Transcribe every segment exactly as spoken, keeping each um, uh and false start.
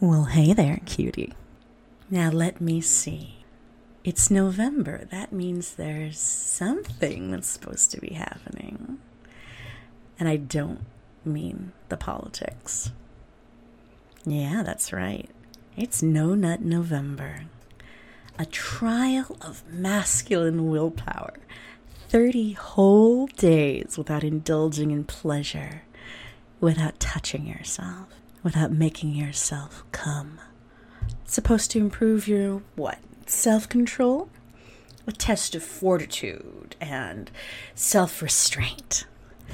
Well, hey there, cutie. Now let me see. It's November. That means there's something that's supposed to be happening. And I don't mean the politics. Yeah, that's right. It's No Nut November. A trial of masculine willpower. thirty whole days without indulging in pleasure, without touching yourself, without making yourself come. It's supposed to improve your, what, self-control? A test of fortitude and self-restraint.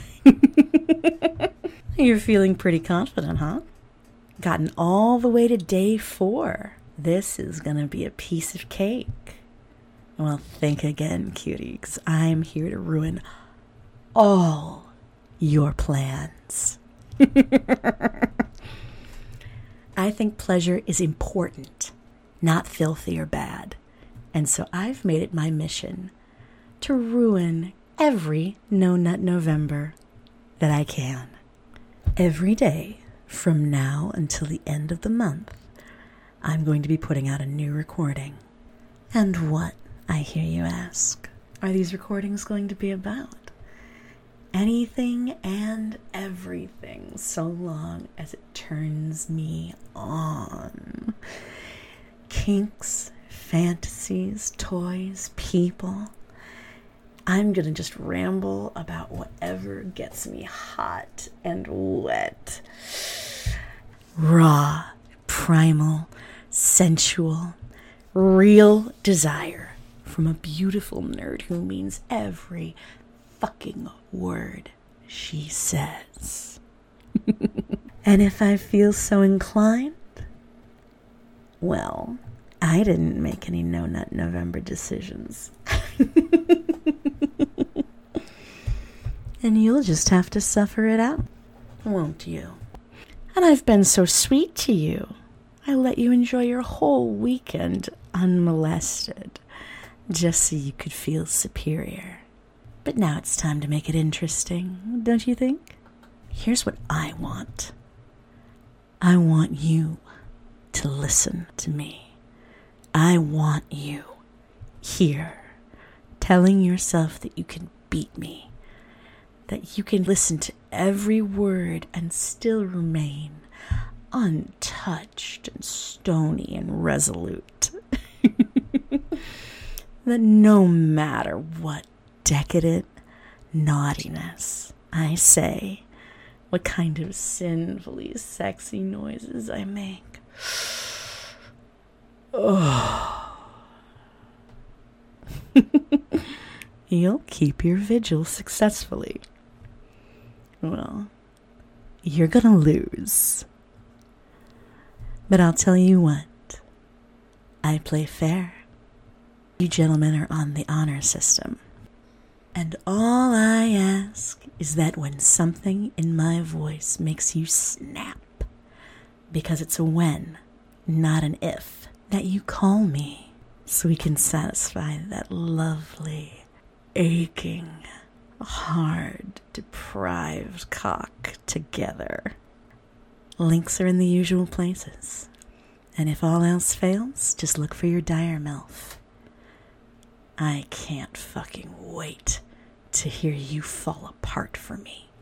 You're feeling pretty confident, huh? Gotten all the way to day four. This is gonna be a piece of cake. Well, think again, cutie, because I'm here to ruin all your plans. I think pleasure is important, not filthy or bad. And so I've made it my mission to ruin every No Nut November that I can. Every day from now until the end of the month, I'm going to be putting out a new recording. And what, I hear you ask, are these recordings going to be about? Anything and everything, so long as it turns me on. Kinks, fantasies, toys, people. I'm gonna just ramble about whatever gets me hot and wet. Raw, primal, sensual, real desire from a beautiful nerd who means every fucking word she says. And if I feel so inclined, well, I didn't make any No Nut November decisions. And you'll just have to suffer it out, won't you? And I've been so sweet to you. I let you enjoy your whole weekend unmolested, just so you could feel superior. But now it's time to make it interesting, don't you think? Here's what I want. I want you to listen to me. I want you here, telling yourself that you can beat me, that you can listen to every word and still remain untouched and stony and resolute. That no matter what decadent naughtiness I say, what kind of sinfully sexy noises I make, oh, you'll keep your vigil successfully. Well, you're gonna lose. But I'll tell you what, I play fair. You gentlemen are on the honor system. And all I ask is that when something in my voice makes you snap, because it's a when, not an if, that you call me so we can satisfy that lovely, aching, hard, deprived cock together. Links are in the usual places. And if all else fails, just look for your dire MILF. I can't fucking wait to hear you fall apart for me.